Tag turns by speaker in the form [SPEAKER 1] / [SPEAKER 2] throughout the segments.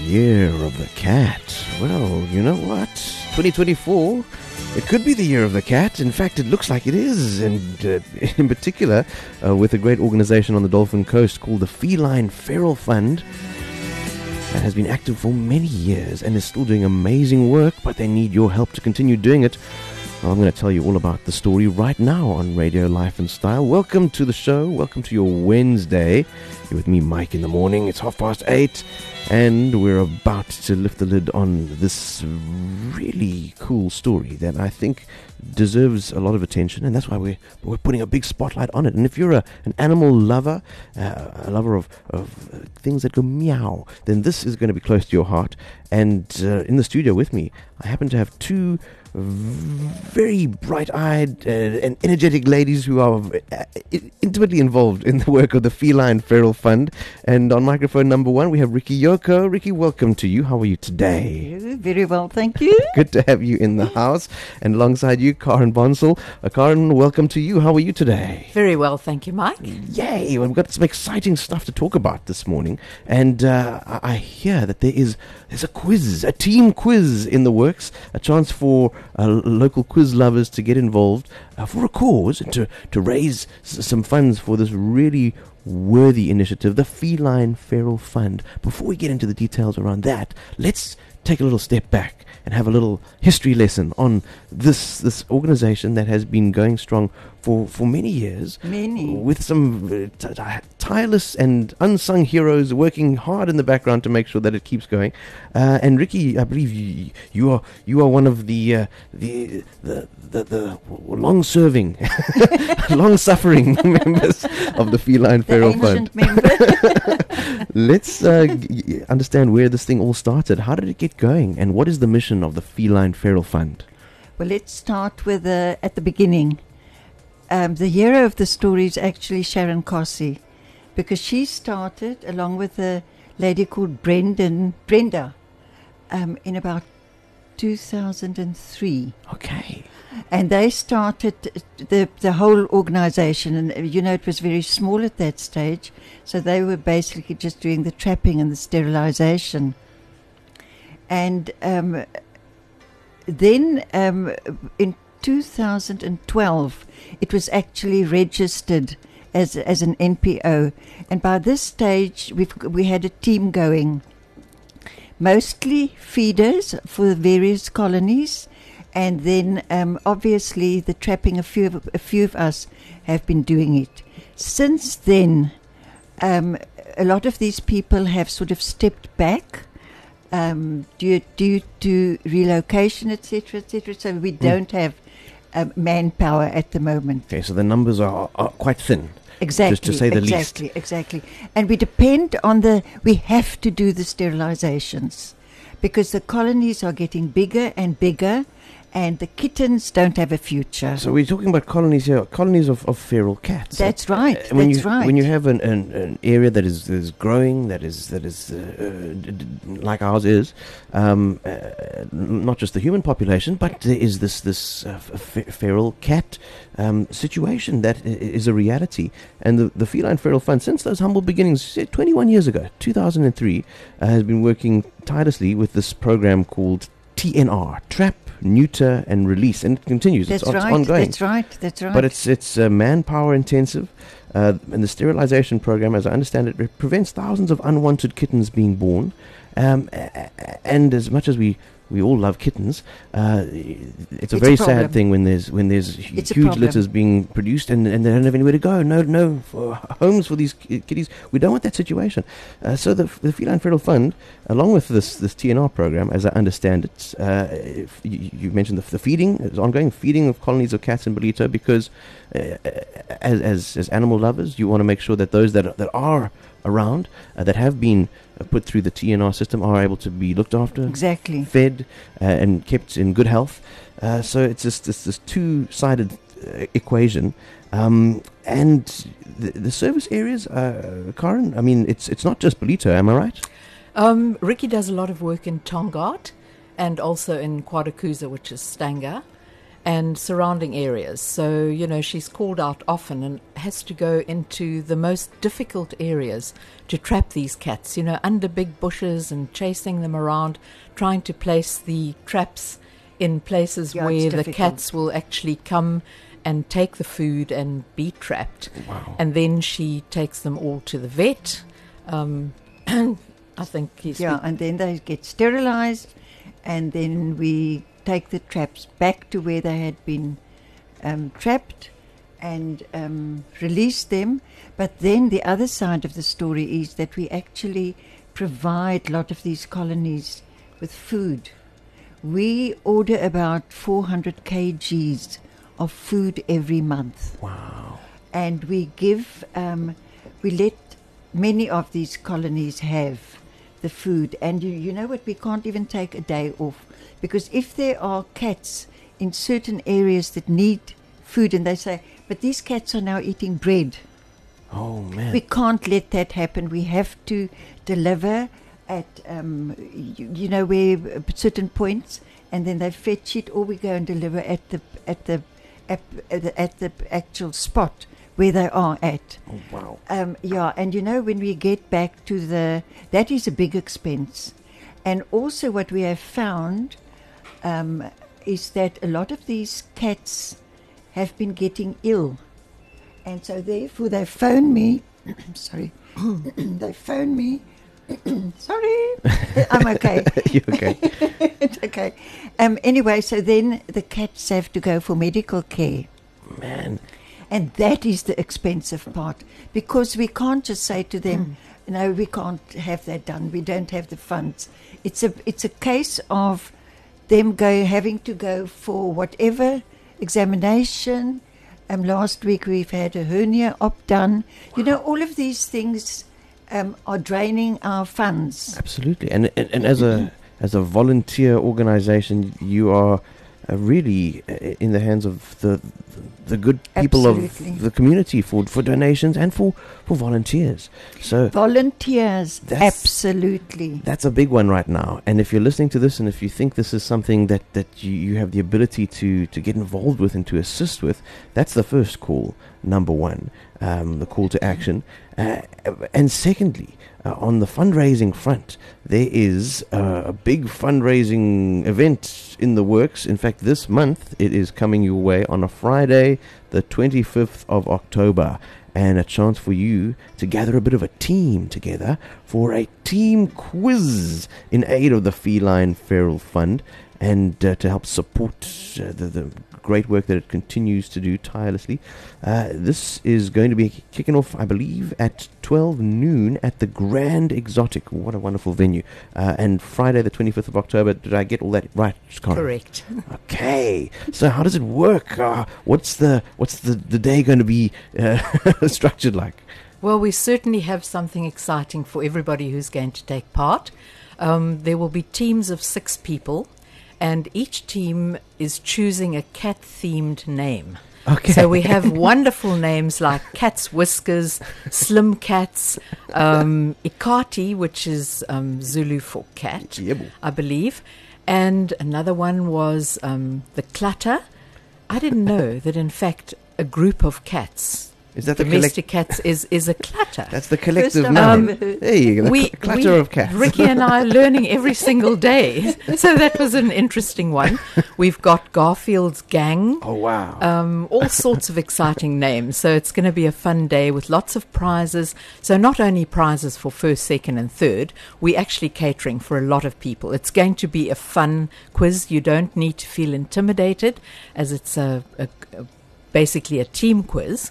[SPEAKER 1] Year of the Cat. Well, you know what? 2024, it could be the year of the cat. In fact, it looks like it is. And in particular, with a great organization on the Dolphin Coast called the Feline Feral Fund that has been active for many years and is still doing amazing work, but they need your help to continue doing it. Well, I'm going to tell you all about the story right now on Radio Life and Style. Welcome to the show. Welcome to your Wednesday. You're with me, Mike, in the morning. It's 8:30. And we're about to lift the lid on this really cool story that I think deserves a lot of attention, and that's why we're putting a big spotlight on it. And if you're an animal lover, a lover of things that go meow, then this is going to be close to your heart. And in the studio with me, I happen to have two very bright-eyed and energetic ladies who are intimately involved in the work of the Feline Feral Fund. And on microphone number one, we have Ricky Yoko. Ricky, welcome to you. How are you today?
[SPEAKER 2] Very well, thank you.
[SPEAKER 1] Good to have you in the house. And alongside you, Karen Bonsall. Karen, welcome to you. How are you today?
[SPEAKER 3] Very well, thank you, Mike.
[SPEAKER 1] Yay! We've got some exciting stuff to talk about this morning. And I hear that there's a quiz, a team quiz in the works, a chance for local quiz lovers to get involved for a cause and to raise some funds for this really worthy initiative, the Feline Feral Fund. Before we get into the details around that, let's take a little step back and have a little history lesson on this organization that has been going strong for many years. With some tireless and unsung heroes working hard in the background to make sure that it keeps going. And Ricky, I believe you are one of the long-serving, long-suffering members of the Feline Feral Fund. Let's understand where this thing all started. How did it get going, and what is the mission of the Feline Feral Fund?
[SPEAKER 2] Well, let's start with at the beginning. The hero of the story is actually Sharon Kossie, because she started along with a lady called Brenda in about 2003.
[SPEAKER 1] Okay.
[SPEAKER 2] And they started the whole organization, and it was very small at that stage, so they were basically just doing the trapping and the sterilization. And then in 2012, it was actually registered as an NPO, and by this stage we had a team going, mostly feeders for the various colonies, and then obviously the trapping. A few of us have been doing it. Since then, a lot of these people have sort of stepped back due to relocation, etc., etc. So we don't have manpower at the moment.
[SPEAKER 1] Okay, so the numbers are quite thin.
[SPEAKER 2] Exactly.
[SPEAKER 1] Just to say the least.
[SPEAKER 2] Exactly. And we depend on we have to do the sterilizations because the colonies are getting bigger and bigger, and the kittens don't have a future.
[SPEAKER 1] So we're talking about colonies here, colonies of feral cats.
[SPEAKER 2] That's right.
[SPEAKER 1] When you have an area that is growing, that is like ours is, not just the human population, but there is this feral cat situation that is a reality. And the Feline Feral Fund, since those humble beginnings 21 years ago, 2003, has been working tirelessly with this program called TNR, Trap, Neuter and Release, and it continues. It's ongoing.
[SPEAKER 2] That's right.
[SPEAKER 1] But it's manpower intensive, and the sterilization program, as I understand it, prevents thousands of unwanted kittens being born. And as much as we all love kittens, it's a very sad thing when there's huge litters being produced and they don't have anywhere to go. No homes for these kitties. We don't want that situation. So the Feline Feral Fund, along with this TNR program, as I understand it, you mentioned the feeding, it's ongoing feeding of colonies of cats in Ballito, because as animal lovers, you want to make sure that those that are around that have been put through the TNR system are able to be looked after,
[SPEAKER 2] exactly,
[SPEAKER 1] fed and kept in good health. So it's just this two-sided equation. And the service areas, Karen, I mean, it's not just Ballito, am I right?
[SPEAKER 3] Ricky does a lot of work in Tongaat and also in Quadakuza, which is Stanger. and surrounding areas. So, she's called out often and has to go into the most difficult areas to trap these cats, under big bushes and chasing them around, trying to place the traps in places where the cats will actually come and take the food and be trapped.
[SPEAKER 1] Wow.
[SPEAKER 3] And then she takes them all to the vet. I think
[SPEAKER 2] and then they get sterilized, and then we take the traps back to where they had been trapped and release them. But then the other side of the story is that we actually provide a lot of these colonies with food. We order about 400 kgs of food every month.
[SPEAKER 1] Wow.
[SPEAKER 2] And we give, we let many of these colonies have the food. And you know what, we can't even take a day off, because if there are cats in certain areas that need food and they say, but these cats are now eating bread.
[SPEAKER 1] Oh, man.
[SPEAKER 2] We can't let that happen. We have to deliver at, where certain points, and then they fetch it, or we go and deliver at the actual spot where they are at.
[SPEAKER 1] Oh, wow.
[SPEAKER 2] And when we get back to that is a big expense. And also what we have found is that a lot of these cats have been getting ill. And so therefore they phone me. Sorry. They phone me. Sorry. I'm okay.
[SPEAKER 1] You're okay.
[SPEAKER 2] It's okay. Anyway, so then the cats have to go for medical care.
[SPEAKER 1] Man.
[SPEAKER 2] And that is the expensive part, because we can't just say to them, no, we can't have that done. We don't have the funds. It's a case of them having to go for whatever examination. Last week we've had a hernia op done.
[SPEAKER 1] Wow.
[SPEAKER 2] All of these things are draining our funds.
[SPEAKER 1] Absolutely. And as a volunteer organization, you are really in the hands of the good people
[SPEAKER 2] Absolutely.
[SPEAKER 1] of the community for donations and for volunteers. So
[SPEAKER 2] volunteers, absolutely.
[SPEAKER 1] That's a big one right now. And if you're listening to this, and if you think this is something that you have the ability to get involved with and to assist with, that's the first call, number one, the call to action. And secondly, on the fundraising front, there is a big fundraising event in the works. In fact, this month it is coming your way on a Friday, the 25th of October, and a chance for you to gather a bit of a team together for a team quiz in aid of the Feline Feral Fund, and to help support the great work that it continues to do tirelessly. This is going to be kicking off, I believe, at 12 noon at the Grand Exotic. What a wonderful venue. And Friday the 25th of October. Did I get all that right, Scott?
[SPEAKER 3] Correct.
[SPEAKER 1] Okay. So how does it work? What's the day going to be structured like?
[SPEAKER 3] Well, we certainly have something exciting for everybody who's going to take part. There will be teams of 6 people, and each team is choosing a cat-themed name.
[SPEAKER 1] Okay.
[SPEAKER 3] So we have wonderful names like Cat's Whiskers, Slim Cats, Ikati, which is Zulu for cat, I believe. And another one was the Clutter. I didn't know that, in fact, a group of cats,
[SPEAKER 1] Is that the
[SPEAKER 3] domestic cats, is a clutter.
[SPEAKER 1] That's the collective
[SPEAKER 2] First
[SPEAKER 1] noun.
[SPEAKER 2] I've ever heard.
[SPEAKER 1] There you go. The clutter of cats.
[SPEAKER 3] Ricky and I are learning every single day. So that was an interesting one. We've got Garfield's Gang.
[SPEAKER 1] Oh, wow.
[SPEAKER 3] All sorts of exciting names. So it's going to be a fun day with lots of prizes. So not only prizes for first, second and third, we're actually catering for a lot of people. It's going to be a fun quiz. You don't need to feel intimidated, as it's basically a team quiz.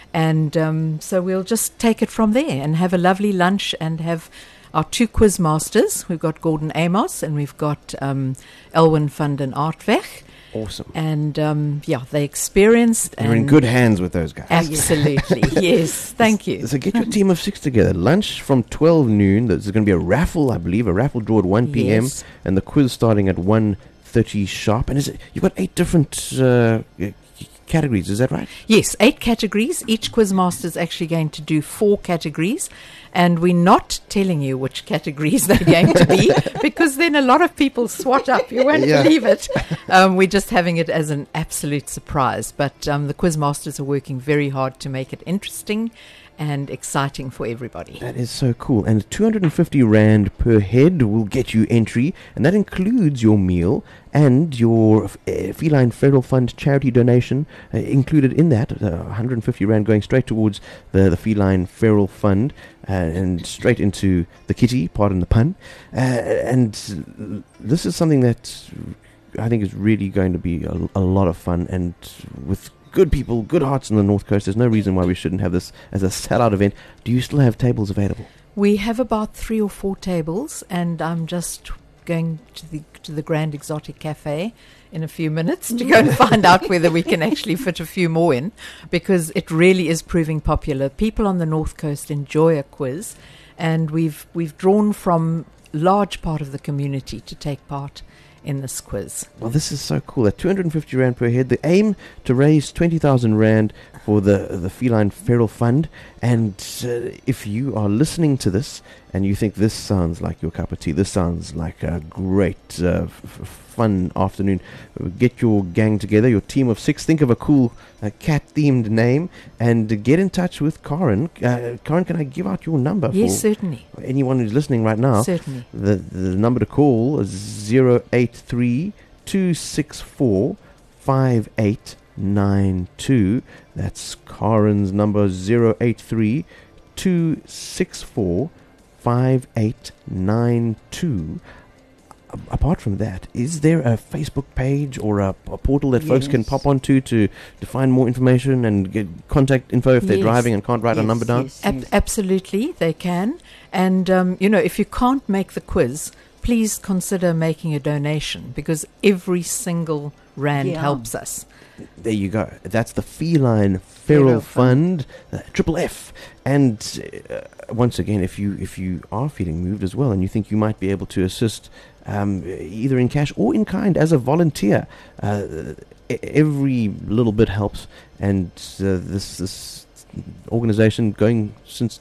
[SPEAKER 3] And so we'll just take it from there and have a lovely lunch and have our 2 quiz masters. We've got Gordon Amos and we've got Elwin van den Aardweg.
[SPEAKER 1] Awesome.
[SPEAKER 3] And they're experienced.
[SPEAKER 1] You're in good hands with those guys.
[SPEAKER 3] Absolutely. Yes. Thank you.
[SPEAKER 1] So get your team of 6 together. Lunch from 12 noon. There's going to be a raffle, I believe, a raffle draw at 1 p.m.
[SPEAKER 3] Yes.
[SPEAKER 1] And the quiz starting at 1:30 sharp. And you've got 8 different categories, is that right?
[SPEAKER 3] Yes, 8 categories. Each quizmaster is actually going to do 4 categories, and we're not telling you which categories they're going to be because then a lot of people swat up. You won't believe it. We're just having it as an absolute surprise, but the quizmasters are working very hard to make it interesting and exciting for everybody.
[SPEAKER 1] That is so cool. And 250 Rand per head will get you entry, and that includes your meal and your Feline Feral Fund charity donation included in that. 150 Rand going straight towards the Feline Feral Fund and straight into the kitty, pardon the pun. And this is something that I think is really going to be a lot of fun, and with good people, good hearts on the North Coast. There's no reason why we shouldn't have this as a sellout event. Do you still have tables available?
[SPEAKER 3] We have about 3 or 4 tables, and I'm just going to the Grand Exotic Cafe in a few minutes to go and find out whether we can actually fit a few more in, because it really is proving popular. People on the North Coast enjoy a quiz, and we've drawn from large part of the community to take part in this quiz.
[SPEAKER 1] Well, this is so cool. At 250 Rand per head, the aim to raise 20,000 Rand for the Feline Feral Fund. And if you are listening to this and you think this sounds like your cup of tea, this sounds like a great fun afternoon, get your gang together, your team of 6, think of a cool cat-themed name, and get in touch with Karen. Karen, can I give out your number?
[SPEAKER 3] Yes, certainly.
[SPEAKER 1] Anyone who's listening right now?
[SPEAKER 3] Certainly.
[SPEAKER 1] The number to call is 083 264 5892. That's Karen's number, 083 264 5892. Apart from that, is there a Facebook page or a portal that folks can pop onto to find more information and get contact info if they're driving and can't write a number down?
[SPEAKER 3] Absolutely, they can. And, if you can't make the quiz, please consider making a donation, because every single Rand helps us.
[SPEAKER 1] There you go. That's the Feline Feral Fund, Triple F. And once again, if you are feeling moved as well and you think you might be able to assist either in cash or in kind as a volunteer, every little bit helps. And this organization going since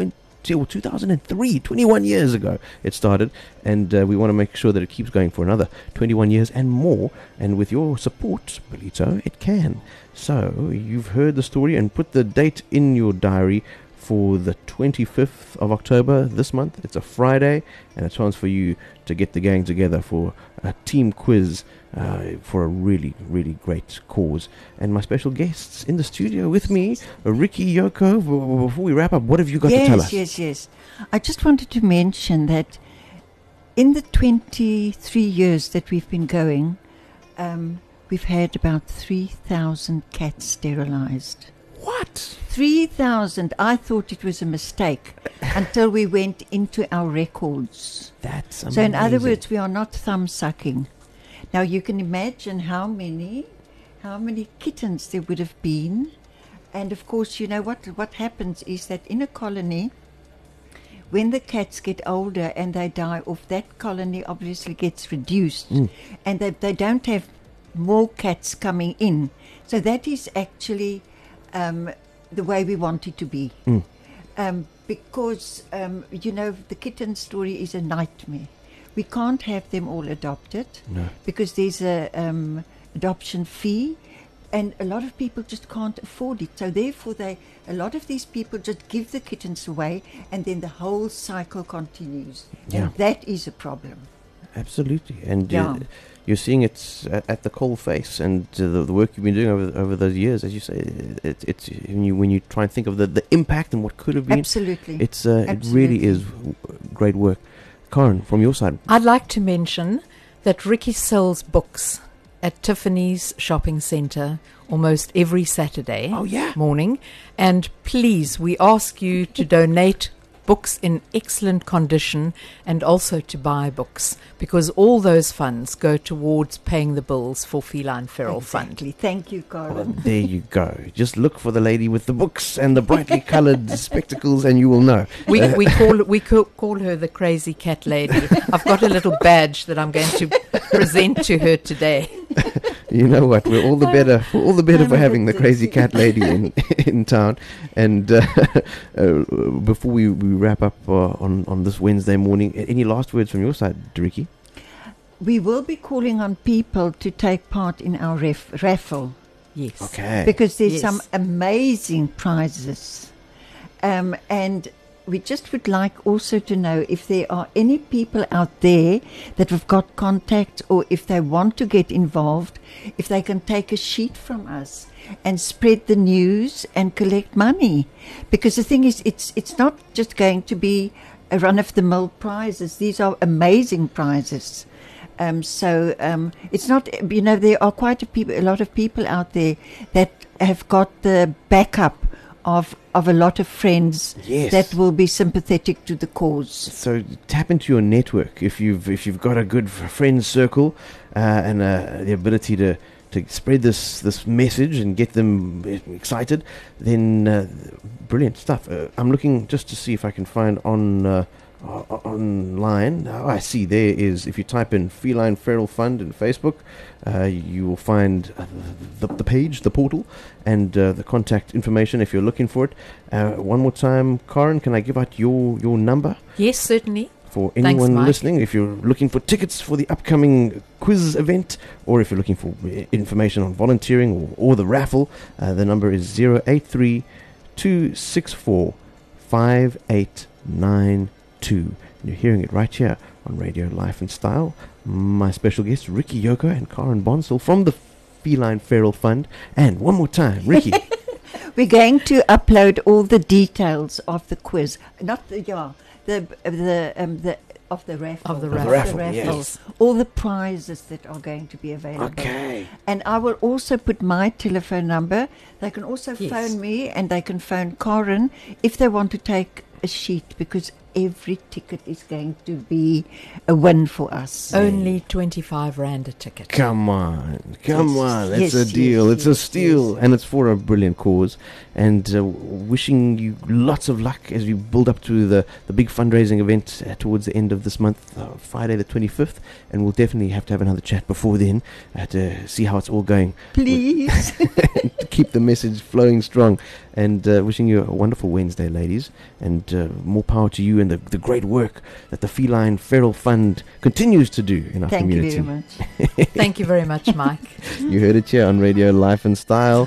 [SPEAKER 1] 2003, 21 years ago it started, and we want to make sure that it keeps going for another 21 years and more, and with your support, Belito, it can. So you've heard the story, and put the date in your diary for the 25th of October this month. It's a Friday, and a chance for you to get the gang together for a team quiz for a really, really great cause. And my special guests in the studio with me, Ricky, Yoko. Before we wrap up, what have you got to tell us?
[SPEAKER 2] Yes. I just wanted to mention that in the 23 years that we've been going, we've had about 3,000 cats sterilized.
[SPEAKER 1] What?
[SPEAKER 2] 3,000. I thought it was a mistake until we went into our records.
[SPEAKER 1] That's amazing.
[SPEAKER 2] So in other words, we are not thumb sucking. Now you can imagine how many kittens there would have been. And of course, you know what happens is that in a colony, when the cats get older and they die off, that colony obviously gets reduced. And they don't have more cats coming in. So that is actually the way we want it to be. Because, the kitten story is a nightmare. We can't have them all adopted because there's a adoption fee, and a lot of people just can't afford it. So therefore, a lot of these people just give the kittens away, and then the whole cycle continues. And that is a problem.
[SPEAKER 1] Absolutely. And you're seeing it at the coal face, and the work you've been doing over those years, as you say, it's when you try and think of the impact and what could have been.
[SPEAKER 2] Absolutely.
[SPEAKER 1] It really is great work. Karen, from your side.
[SPEAKER 3] I'd like to mention that Ricky sells books at Tiffany's shopping centre almost every Saturday morning. And please, we ask you to donate books in excellent condition and also to buy books, because all those funds go towards paying the bills for Feline Feral Fund.
[SPEAKER 2] Thank you, Karen.
[SPEAKER 1] Well, there you go. Just look for the lady with the books and the brightly coloured spectacles and you will know.
[SPEAKER 3] We call her the crazy cat lady. I've got a little badge that I'm going to present to her today.
[SPEAKER 1] You know what? We're all the better. We're all the better for having the crazy
[SPEAKER 2] It's-
[SPEAKER 1] cat lady in town. And before we wrap up on this Wednesday morning, any last words from your side, Ricky?
[SPEAKER 2] We will be calling on people to take part in our raffle
[SPEAKER 3] Yes.
[SPEAKER 1] Okay.
[SPEAKER 2] because there's
[SPEAKER 3] Yes.
[SPEAKER 2] some amazing prizes. And we just would like also to know if there are any people out there that have got contact, or if they want to get involved, if they can take a sheet from us and spread the news and collect money. Because the thing is, it's not just going to be a run-of-the-mill prizes. These are amazing prizes. It's not, there are quite a lot of people out there that have got the backup of a lot of friends
[SPEAKER 1] Yes.
[SPEAKER 2] that will be sympathetic to the cause.
[SPEAKER 1] So tap into your network if you've got a good friend circle and the ability to spread this message and get them excited. Then brilliant stuff. I'm looking just to see if I can find online. Oh, I see there is, if you type in Feline Feral Fund in Facebook, you will find the page, the portal, and the contact information if you're looking for it. One more time, Karen, can I give out your number
[SPEAKER 3] Yes, certainly.
[SPEAKER 1] for
[SPEAKER 3] Thanks,
[SPEAKER 1] anyone
[SPEAKER 3] Mike.
[SPEAKER 1] listening? If you're looking for tickets for the upcoming quiz event, or if you're looking for information on volunteering or the raffle, the number is 083 264 5892. You're hearing it right here on Radio Life and Style. My special guests, Ricky Yoko and Karen Bonsall from the Feline Feral Fund. And one more time, Ricky.
[SPEAKER 2] We're going to upload all the details of the quiz, not the of the raffle.
[SPEAKER 3] Of the
[SPEAKER 1] raffle, yes.
[SPEAKER 2] All the prizes that are going to be available.
[SPEAKER 1] Okay.
[SPEAKER 2] And I will also put my telephone number. They can also
[SPEAKER 3] Yes.
[SPEAKER 2] phone me, and they can phone Karen if they want to take a sheet, because every ticket is going to be a win for us.
[SPEAKER 3] Only 25 Rand a ticket.
[SPEAKER 1] Come on. It's
[SPEAKER 2] Yes,
[SPEAKER 1] a deal.
[SPEAKER 2] yes,
[SPEAKER 1] It's a
[SPEAKER 2] yes,
[SPEAKER 1] steal.
[SPEAKER 2] yes.
[SPEAKER 1] And it's for a brilliant cause. And wishing you lots of luck as we build up to the big fundraising event towards the end of this month, Friday the 25th. And we'll definitely have to have another chat before then to see how it's all going.
[SPEAKER 2] Please.
[SPEAKER 1] To keep the message flowing strong. And wishing you a wonderful Wednesday, ladies. And more power to you and the great work that the Feline Feral Fund continues to do in our
[SPEAKER 2] Thank you
[SPEAKER 1] community.
[SPEAKER 2] very much.
[SPEAKER 3] Thank you very much, Mike.
[SPEAKER 1] You heard it here on Radio Life and Style.